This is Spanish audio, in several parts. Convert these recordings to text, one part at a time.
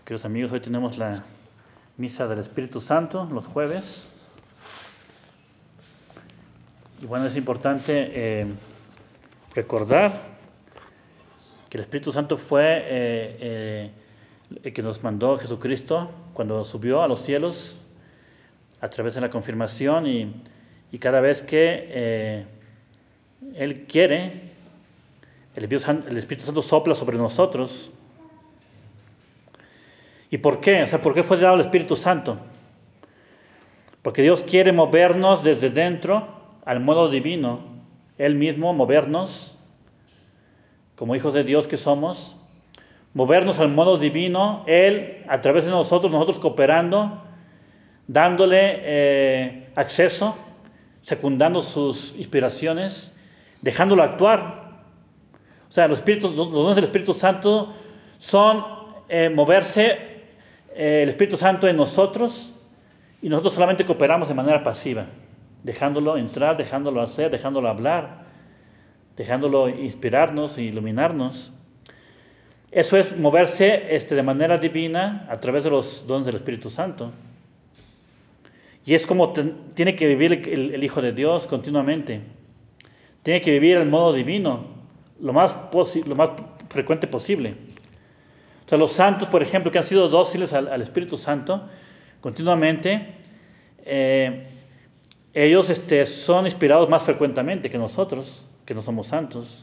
Queridos amigos, hoy tenemos la misa del Espíritu Santo, los jueves. Y bueno, es importante recordar que el Espíritu Santo fue el que nos mandó Jesucristo cuando subió a los cielos a través de la confirmación y cada vez que Él quiere, el Espíritu Santo sopla sobre nosotros. ¿Y por qué? O sea, ¿por qué fue dado el Espíritu Santo? Porque Dios quiere movernos desde dentro al modo divino. Él mismo movernos, como hijos de Dios que somos, movernos al modo divino, Él a través de nosotros cooperando, dándole acceso, secundando sus inspiraciones, dejándolo actuar. O sea, los dones del Espíritu Santo son moverse el Espíritu Santo en nosotros y nosotros solamente cooperamos de manera pasiva, dejándolo entrar, dejándolo hacer, dejándolo hablar, dejándolo inspirarnos e iluminarnos. Eso es moverse de manera divina a través de los dones del Espíritu Santo. Y es como tiene que vivir el Hijo de Dios continuamente. Tiene que vivir el modo divino lo más frecuente posible. O sea, los santos, por ejemplo, que han sido dóciles al Espíritu Santo, continuamente, ellos son inspirados más frecuentemente que nosotros, que no somos santos.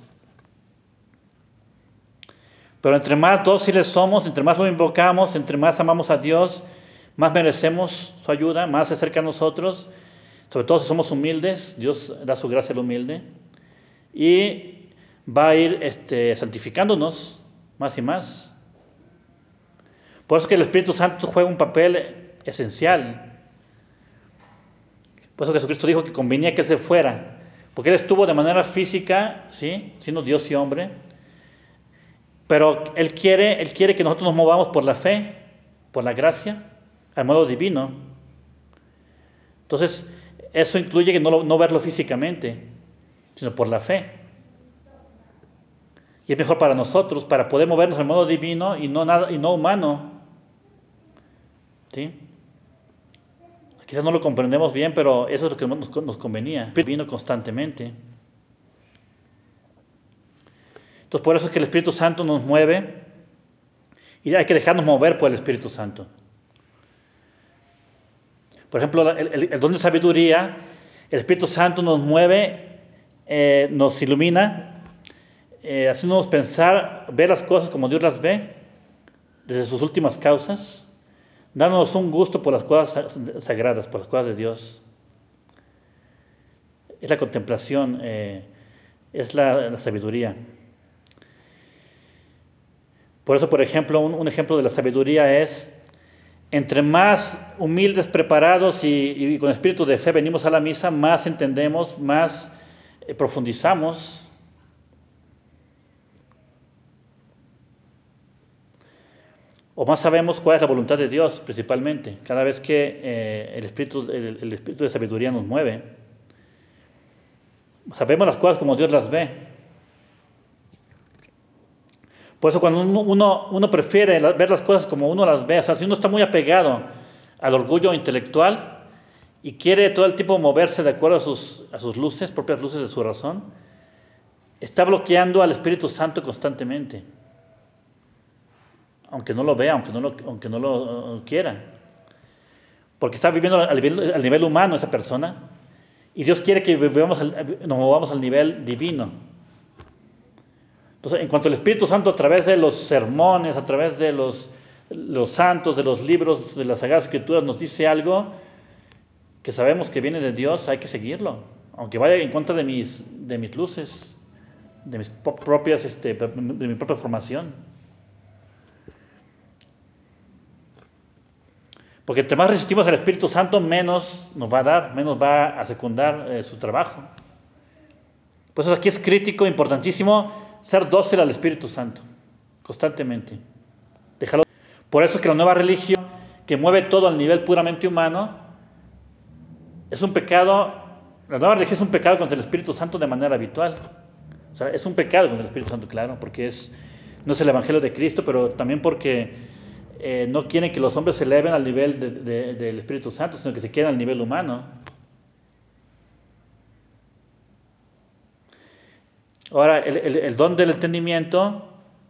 Pero entre más dóciles somos, entre más lo invocamos, entre más amamos a Dios, más merecemos su ayuda, más se acerca a nosotros. Sobre todo si somos humildes, Dios da su gracia al humilde. Y va a ir santificándonos más y más. Por eso que el Espíritu Santo juega un papel esencial. Por eso Jesucristo dijo que convenía que Él se fuera, porque Él estuvo de manera física, ¿sí?, siendo Dios y hombre, pero Él quiere que nosotros nos movamos por la fe, por la gracia, al modo divino. Entonces, eso incluye que no verlo físicamente, sino por la fe. Y es mejor para nosotros, para poder movernos al modo divino y no humano. ¿Sí? Quizás no lo comprendemos bien, pero eso es lo que nos convenía. El Espíritu vino constantemente. Entonces, por eso es que el Espíritu Santo nos mueve y hay que dejarnos mover por el Espíritu Santo. Por ejemplo, el don de sabiduría, el Espíritu Santo nos mueve, nos ilumina, haciéndonos pensar, ver las cosas como Dios las ve, desde sus últimas causas, dándonos un gusto por las cosas sagradas, por las cosas de Dios. Es la contemplación, es la sabiduría. Por eso, por ejemplo, un ejemplo de la sabiduría es, entre más humildes, preparados y con espíritu de fe venimos a la misa, más entendemos, más profundizamos. O más sabemos cuál es la voluntad de Dios, principalmente, cada vez que el espíritu de sabiduría nos mueve. Sabemos las cosas como Dios las ve. Por eso cuando uno prefiere ver las cosas como uno las ve, o sea, si uno está muy apegado al orgullo intelectual y quiere todo el tiempo moverse de acuerdo a sus luces, propias luces de su razón, está bloqueando al Espíritu Santo constantemente. Aunque no lo vea, aunque no lo quiera. Porque está viviendo al nivel humano esa persona. Y Dios quiere que nos movamos al nivel divino. Entonces, en cuanto al Espíritu Santo, a través de los sermones, a través de los santos, de los libros, de las Sagradas Escrituras, nos dice algo que sabemos que viene de Dios, hay que seguirlo. Aunque vaya en contra de mis luces, de mi propia formación. Porque entre más resistimos al Espíritu Santo, menos nos va a dar, menos va a secundar su trabajo. Por eso aquí es crítico, importantísimo, ser dócil al Espíritu Santo, constantemente. Déjalo. Por eso es que la nueva religión, que mueve todo al nivel puramente humano, es un pecado. La nueva religión es un pecado contra el Espíritu Santo de manera habitual. O sea, es un pecado contra el Espíritu Santo, claro, porque no es el Evangelio de Cristo, pero también porque no quieren que los hombres se eleven al nivel del Espíritu Santo, sino que se queden al nivel humano. Ahora, el don del entendimiento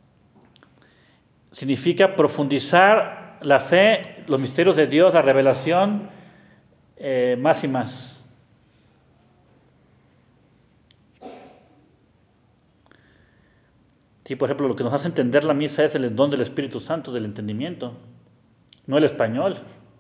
significa profundizar la fe, los misterios de Dios, la revelación, más y más. Sí, por ejemplo, lo que nos hace entender la misa es el don del Espíritu Santo, del entendimiento, no el español.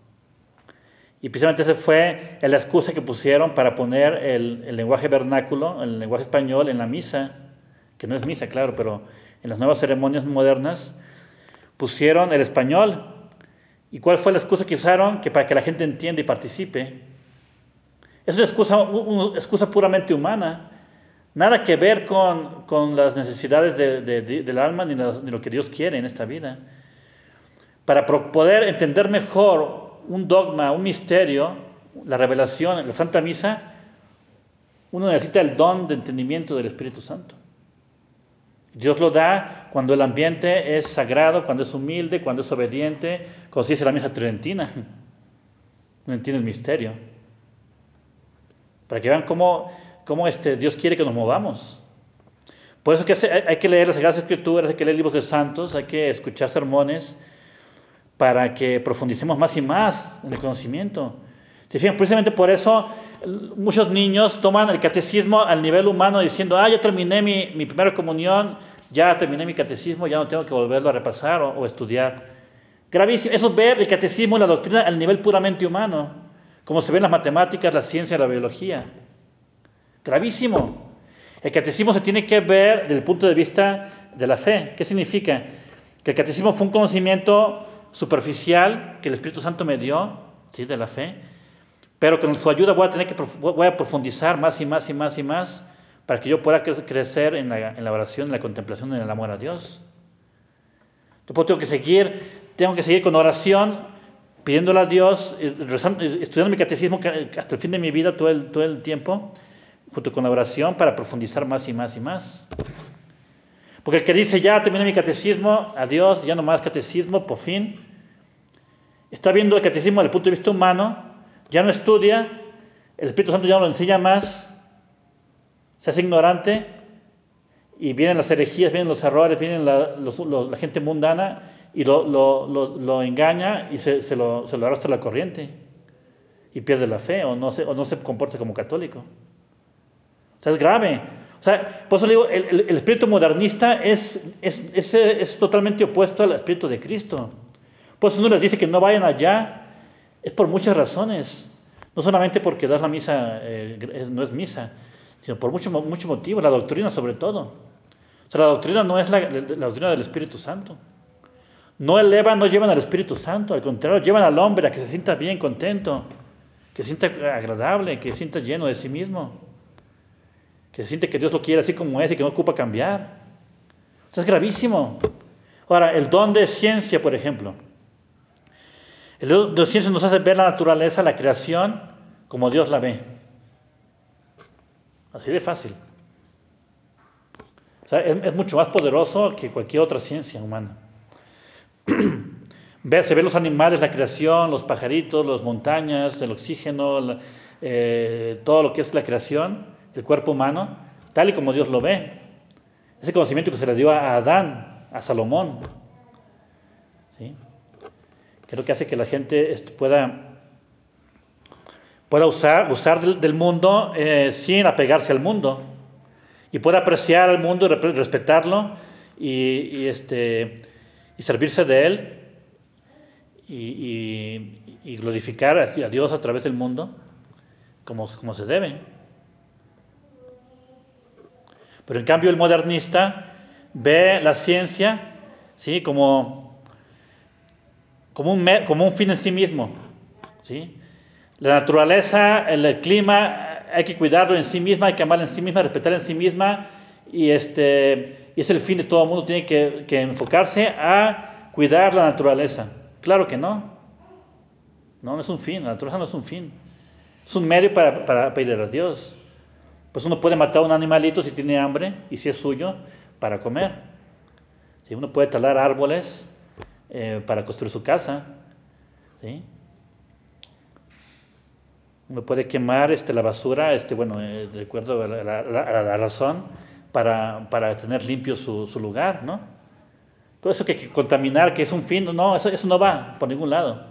Y precisamente esa fue la excusa que pusieron para poner el lenguaje vernáculo, el lenguaje español en la misa, que no es misa, claro, pero en las nuevas ceremonias modernas pusieron el español. ¿Y cuál fue la excusa que usaron? Que para que la gente entienda y participe. Es una excusa puramente humana. Nada que ver con las necesidades del alma ni lo que Dios quiere en esta vida. Para poder entender mejor un dogma, un misterio, la revelación, la Santa Misa, uno necesita el don de entendimiento del Espíritu Santo. Dios lo da cuando el ambiente es sagrado, cuando es humilde, cuando es obediente, como se dice la misa tridentina. No entiende el misterio. Para que vean cómo Dios quiere que nos movamos. Por eso que hay que leer las Sagradas Escrituras, hay que leer libros de santos, hay que escuchar sermones para que profundicemos más y más en el conocimiento. ¿Se fijan? Precisamente por eso muchos niños toman el catecismo al nivel humano diciendo, ya terminé mi primera comunión, ya terminé mi catecismo, ya no tengo que volverlo a repasar o estudiar. Gravísimo. Eso es ver el catecismo y la doctrina al nivel puramente humano, como se ve en las matemáticas, la ciencia, la biología. Gravísimo. El catecismo se tiene que ver desde el punto de vista de la fe. ¿Qué significa? Que el catecismo fue un conocimiento superficial que el Espíritu Santo me dio, ¿sí?, de la fe, pero con su ayuda voy a profundizar más y más y más y más para que yo pueda crecer en la oración, en la contemplación, en el amor a Dios. Después tengo que seguir con oración, pidiéndole a Dios, estudiando mi catecismo hasta el fin de mi vida, todo el tiempo, junto con la oración, para profundizar más y más y más. Porque el que dice, ya terminé mi catecismo, adiós, ya no más catecismo, por fin, está viendo el catecismo desde el punto de vista humano, ya no estudia, el Espíritu Santo ya no lo enseña más, se hace ignorante, y vienen las herejías, vienen los errores, vienen la gente mundana, y lo engaña y se lo arrastra a la corriente, y pierde la fe, o no se comporta como católico. O sea, es grave. O sea, por eso le digo, el espíritu modernista es totalmente opuesto al espíritu de Cristo. Por eso uno les dice que no vayan allá, es por muchas razones. No solamente porque dar la misa no es misa, sino por muchos motivos, la doctrina sobre todo. O sea, la doctrina no es la doctrina del Espíritu Santo. No llevan al Espíritu Santo, al contrario, llevan al hombre a que se sienta bien, contento, que se sienta agradable, que se sienta lleno de sí mismo, que se siente que Dios lo quiere así como es y que no ocupa cambiar. O sea, es gravísimo. Ahora, el don de ciencia, por ejemplo. El don de ciencia nos hace ver la naturaleza, la creación, como Dios la ve. Así de fácil. O sea, es mucho más poderoso que cualquier otra ciencia humana. Se ven los animales, la creación, los pajaritos, las montañas, el oxígeno, todo lo que es la creación, el cuerpo humano, tal y como Dios lo ve. Ese conocimiento que se le dio a Adán, a Salomón, ¿sí? Que es lo que hace que la gente pueda usar del mundo sin apegarse al mundo, y pueda apreciar al mundo, respetarlo y servirse de él y glorificar a Dios a través del mundo como se debe. Pero en cambio el modernista ve la ciencia, ¿sí?, como un fin en sí mismo, ¿sí? La naturaleza, el clima, hay que cuidarlo en sí misma, hay que amarla en sí misma, respetarla en sí misma, y es el fin de todo el mundo. Tiene que enfocarse a cuidar la naturaleza. Claro que no. No es un fin, la naturaleza no es un fin. Es un medio para pedir a Dios. Pues uno puede matar a un animalito si tiene hambre y si es suyo para comer. Si uno puede talar árboles para construir su casa. ¿Sí? Uno puede quemar la basura, de acuerdo a la razón, para tener limpio su lugar, ¿no? Todo eso que contaminar, que es un fin, no, eso no va por ningún lado.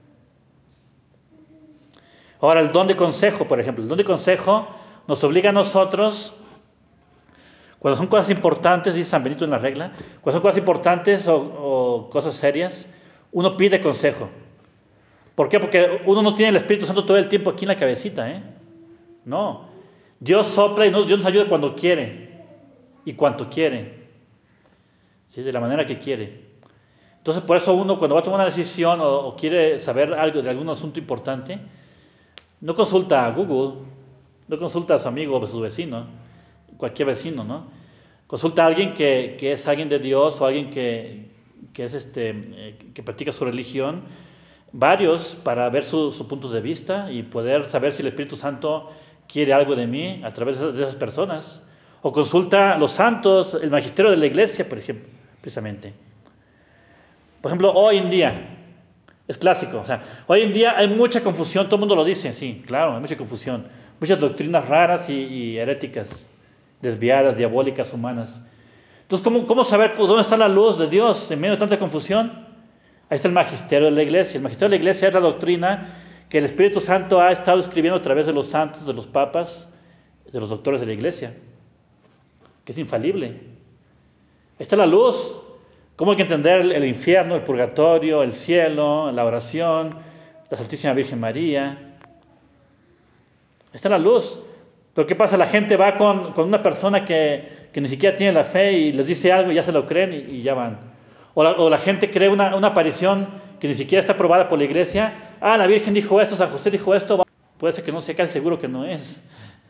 Ahora, el don de consejo, por ejemplo. El don de consejo nos obliga a nosotros, cuando son cosas importantes, dice San Benito en la regla, cuando son cosas importantes o cosas serias, uno pide consejo. ¿Por qué? Porque uno no tiene el Espíritu Santo todo el tiempo aquí en la cabecita, ¿eh? No. Dios sopla y Dios nos ayuda cuando quiere y cuanto quiere. ¿Sí? De la manera que quiere. Entonces, por eso uno cuando va a tomar una decisión o quiere saber algo de algún asunto importante, no consulta a Google, no consulta a su amigo o a su vecino, cualquier vecino, ¿no? Consulta a alguien que es alguien de Dios o alguien que practica su religión, varios, para ver sus puntos de vista y poder saber si el Espíritu Santo quiere algo de mí a través de esas personas. O consulta a los santos, el magisterio de la iglesia, por ejemplo, precisamente. Por ejemplo, hoy en día, es clásico, o sea, hoy en día hay mucha confusión, todo el mundo lo dice, sí, claro, hay mucha confusión, muchas doctrinas raras y heréticas, desviadas, diabólicas, humanas. Entonces, ¿cómo saber dónde está la luz de Dios en medio de tanta confusión? Ahí está el magisterio de la iglesia. El magisterio de la iglesia es la doctrina que el Espíritu Santo ha estado escribiendo a través de los santos, de los papas, de los doctores de la iglesia, que es infalible. Ahí está la luz. ¿Cómo hay que entender el infierno, el purgatorio, el cielo, la oración, la Santísima Virgen María? Ahí está la luz. Pero ¿qué pasa? La gente va con una persona que ni siquiera tiene la fe y les dice algo y ya se lo creen y ya van. O la gente cree una aparición que ni siquiera está aprobada por la iglesia. Ah, la Virgen dijo esto, San José dijo esto. Puede ser que no sea, casi seguro que no es.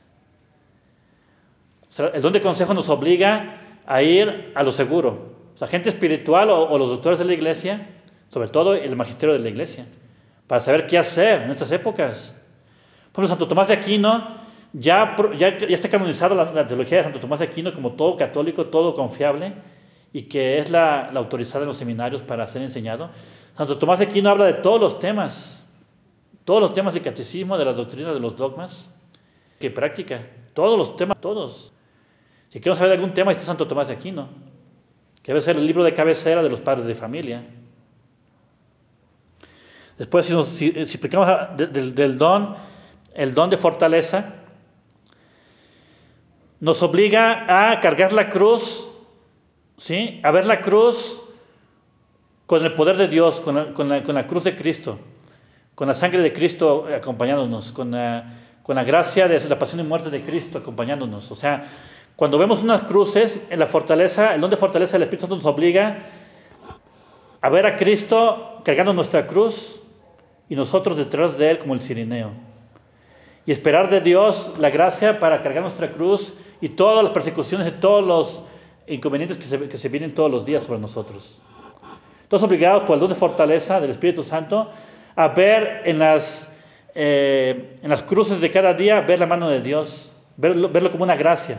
O sea, el don de consejo nos obliga a ir a lo seguro. O sea, gente espiritual o los doctores de la iglesia, sobre todo el magisterio de la iglesia, para saber qué hacer en estas épocas. Por ejemplo, Santo Tomás de Aquino, ya está canonizada la teología de Santo Tomás de Aquino como todo católico, todo confiable, y que es la autorizada en los seminarios para ser enseñado. Santo Tomás de Aquino habla de todos los temas del catecismo, de las doctrinas, de los dogmas, que practica, todos los temas, todos. Si queremos saber de algún tema, está Santo Tomás de Aquino, que debe ser el libro de cabecera de los padres de familia. Después, si explicamos del don, el don de fortaleza, nos obliga a cargar la cruz, ¿sí? A ver la cruz con el poder de Dios, con la cruz de Cristo, con la sangre de Cristo acompañándonos, con la gracia de la pasión y muerte de Cristo acompañándonos. O sea, cuando vemos unas cruces, en la fortaleza, el don de fortaleza del Espíritu Santo nos obliga a ver a Cristo cargando nuestra cruz y nosotros detrás de Él como el cirineo. Y esperar de Dios la gracia para cargar nuestra cruz y todas las persecuciones y todos los inconvenientes que se vienen todos los días sobre nosotros. Todos obligados por el don de fortaleza del Espíritu Santo a ver en las cruces de cada día, ver la mano de Dios, verlo como una gracia.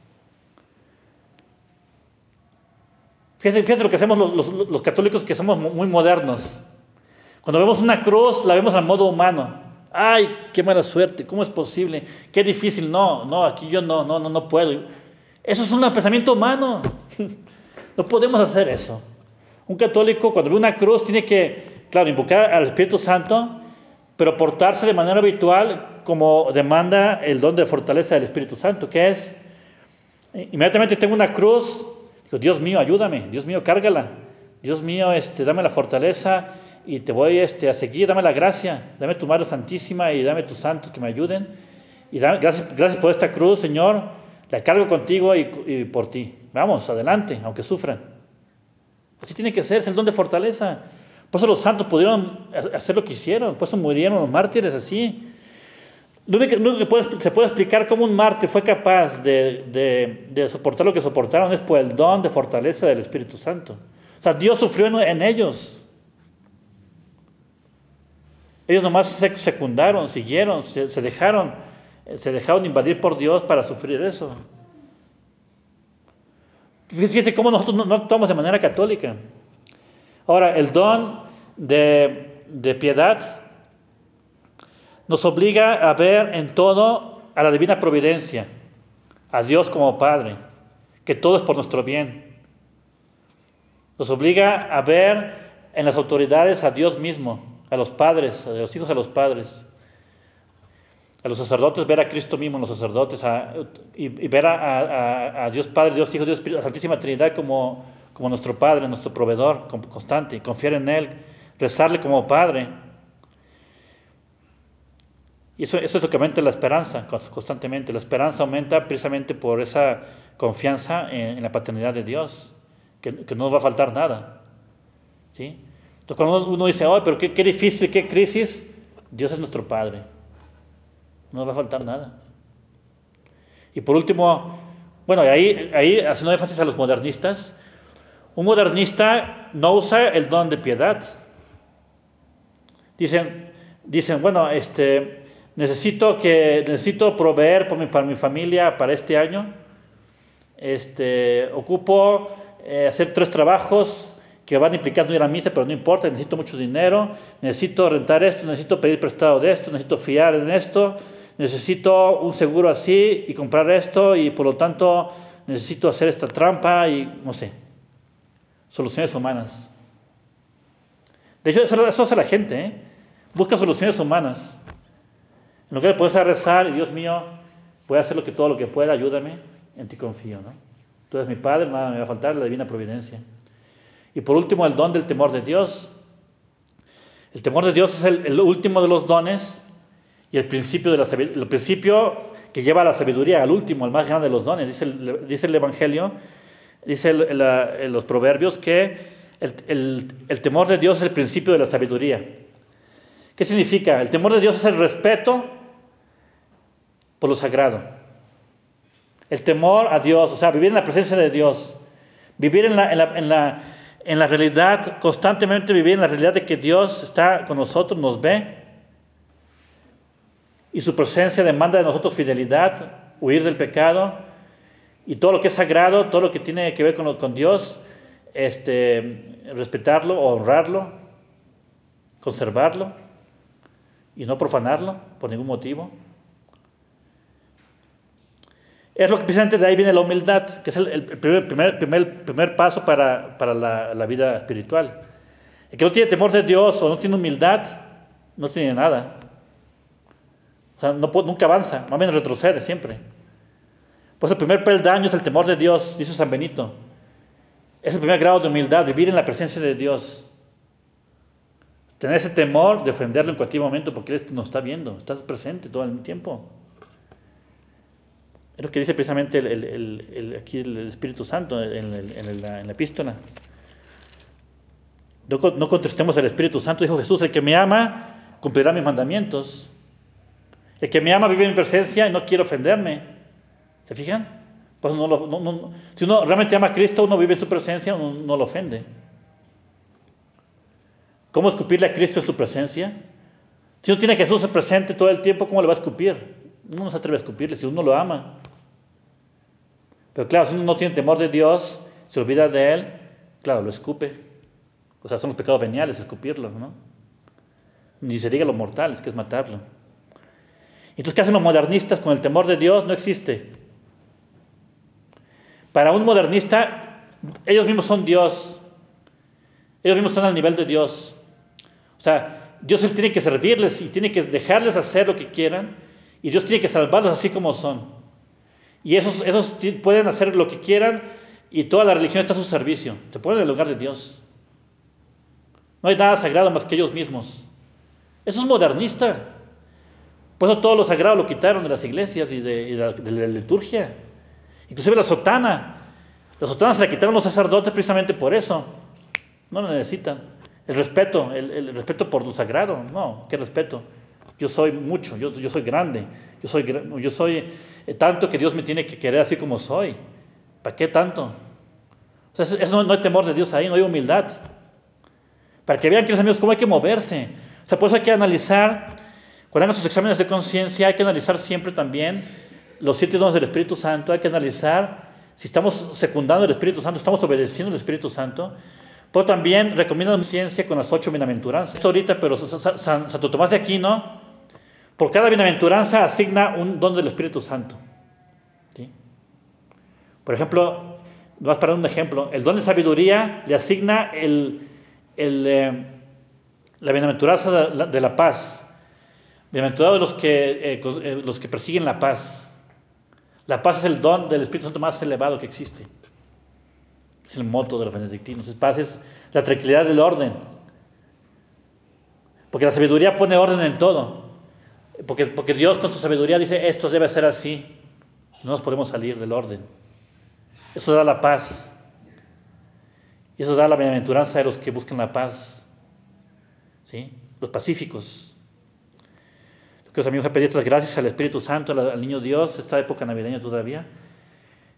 Fíjense lo que hacemos los católicos, que somos muy modernos. Cuando vemos una cruz, la vemos al modo humano. ¡Ay, qué mala suerte! ¿Cómo es posible? ¡Qué difícil! No, aquí yo no puedo. Eso es un pensamiento humano. No podemos hacer eso. Un católico, cuando ve una cruz, tiene que, claro, invocar al Espíritu Santo, pero portarse de manera habitual como demanda el don de fortaleza del Espíritu Santo, que es, inmediatamente tengo una cruz, digo, Dios mío, ayúdame, Dios mío, cárgala, Dios mío, dame la fortaleza y te voy a seguir, dame la gracia, dame tu Madre Santísima y dame tus santos que me ayuden, y gracias por esta cruz, Señor, la cargo contigo y por ti. Vamos, adelante, aunque sufran. Así tiene que ser, es el don de fortaleza. Por eso los santos pudieron hacer lo que hicieron, por eso murieron los mártires así. Lo único que se puede explicar cómo un mártir fue capaz de soportar lo que soportaron es por el don de fortaleza del Espíritu Santo. O sea, Dios sufrió en ellos. Ellos nomás se secundaron, siguieron, se dejaron invadir por Dios para sufrir eso. Fíjense cómo nosotros no actuamos de manera católica. Ahora, el don de piedad nos obliga a ver en todo a la divina providencia, a Dios como Padre, que todo es por nuestro bien. Nos obliga a ver en las autoridades a Dios mismo, a los padres, a los hijos a los padres. A los sacerdotes, ver a Cristo mismo en los sacerdotes, y ver a Dios Padre, Dios Hijo, Dios Espíritu, la Santísima Trinidad como nuestro Padre, nuestro proveedor constante, y confiar en Él, rezarle como Padre. Y eso es lo que aumenta la esperanza constantemente. La esperanza aumenta precisamente por esa confianza en la paternidad de Dios, que no nos va a faltar nada. ¿Sí? Entonces cuando uno dice, oh, pero qué difícil, qué crisis, Dios es nuestro Padre. No nos va a faltar nada. Y por último, bueno, ahí haciendo énfasis a los modernistas, un modernista no usa el don de piedad. Dicen, bueno, necesito proveer para mi familia para este año. Ocupo hacer 3 trabajos que van a implicar no ir a misa, pero no importa, necesito mucho dinero, necesito rentar esto, necesito pedir prestado de esto, necesito fiar en esto, necesito un seguro así y comprar esto, y por lo tanto necesito hacer esta trampa y no sé. Soluciones humanas. De hecho, eso hace la gente, ¿eh? Busca soluciones humanas. En lugar de poderse a rezar, y Dios mío, voy a hacer todo lo que pueda, ayúdame, en ti confío, ¿no? Tú eres mi Padre, nada me va a faltar, la divina providencia. Y por último, el don del temor de Dios. El temor de Dios es el último de los dones y el principio que lleva a la sabiduría, al último, al más grande de los dones. Dice el Evangelio, dice los proverbios, que el temor de Dios es el principio de la sabiduría. ¿Qué significa? El temor de Dios es el respeto por lo sagrado. El temor a Dios, o sea, vivir en la presencia de Dios. Vivir en la realidad, constantemente vivir en la realidad de que Dios está con nosotros, nos ve. Y su presencia demanda de nosotros fidelidad, huir del pecado. Y todo lo que es sagrado, todo lo que tiene que ver con Dios, respetarlo, honrarlo, conservarlo y no profanarlo por ningún motivo. Es lo que precisamente de ahí viene la humildad, que es el primer paso para la vida espiritual. El que no tiene temor de Dios o no tiene humildad, no tiene nada. O sea, nunca avanza, más bien retrocede siempre. Pues el primer peldaño es el temor de Dios, dice San Benito. Es el primer grado de humildad, vivir en la presencia de Dios. Tener ese temor de ofenderlo en cualquier momento porque Él nos está viendo, está presente todo el tiempo. Es lo que dice precisamente aquí el Espíritu Santo en la epístola. No contestemos al Espíritu Santo, dijo Jesús, el que me ama cumplirá mis mandamientos. El que me ama vive en mi presencia y no quiere ofenderme. ¿Se fijan? Pues si uno realmente ama a Cristo, uno vive en su presencia, uno no lo ofende. ¿Cómo escupirle a Cristo en su presencia? Si uno tiene a Jesús presente todo el tiempo, ¿cómo le va a escupir? Uno no se atreve a escupirle si uno lo ama. Pero claro, si uno no tiene temor de Dios, se olvida de Él, claro, lo escupe. O sea, son los pecados veniales, escupirlo, ¿no? Ni se diga lo mortal, que es matarlo. Entonces, ¿qué hacen los modernistas con el temor de Dios? No existe. Para un modernista, ellos mismos son Dios. Ellos mismos están al nivel de Dios. O sea, Dios tiene que servirles y tiene que dejarles hacer lo que quieran. Y Dios tiene que salvarlos así como son. Y esos pueden hacer lo que quieran y toda la religión está a su servicio. Se ponen en el lugar de Dios. No hay nada sagrado más que ellos mismos. Eso es modernista. Por eso todo lo sagrado lo quitaron de las iglesias y de la liturgia. Inclusive la sotana. La sotana se la quitaron los sacerdotes precisamente por eso. No lo necesitan. El respeto, el respeto por lo sagrado. No, ¿qué respeto? Yo soy mucho, yo soy grande. Yo soy tanto que Dios me tiene que querer así como soy. ¿Para qué tanto? O sea, no hay temor de Dios ahí, no hay humildad. Para que vean, queridos amigos, cómo hay que moverse. O sea, por eso hay que analizar, cuando hagan sus exámenes de conciencia, hay que analizar siempre también los 7 dones del Espíritu Santo. Hay que analizar si estamos secundando el Espíritu Santo, estamos obedeciendo al Espíritu Santo. Pero también recomienda ciencia con las 8 bienaventuranzas. Esto ahorita, pero Santo Tomás de Aquino, por cada bienaventuranza asigna un don del Espíritu Santo. ¿Sí? Por ejemplo, vas para un ejemplo, el don de sabiduría le asigna la bienaventuranza de la paz. Bienaventurados los que persiguen la paz. La paz es el don del Espíritu Santo más elevado que existe. Es el moto de los benedictinos. Paz es la tranquilidad del orden. Porque la sabiduría pone orden en todo. Porque Dios con su sabiduría dice, esto debe ser así. No nos podemos salir del orden. Eso da la paz. Y eso da la bienaventuranza de los que buscan la paz. ¿Sí? Los pacíficos. Los amigos, a pedir las gracias al Espíritu Santo, al Niño Dios, esta época navideña todavía,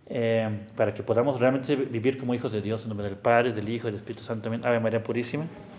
para que podamos realmente vivir como hijos de Dios, en nombre del Padre, del Hijo y del Espíritu Santo. Amén. Ave María Purísima.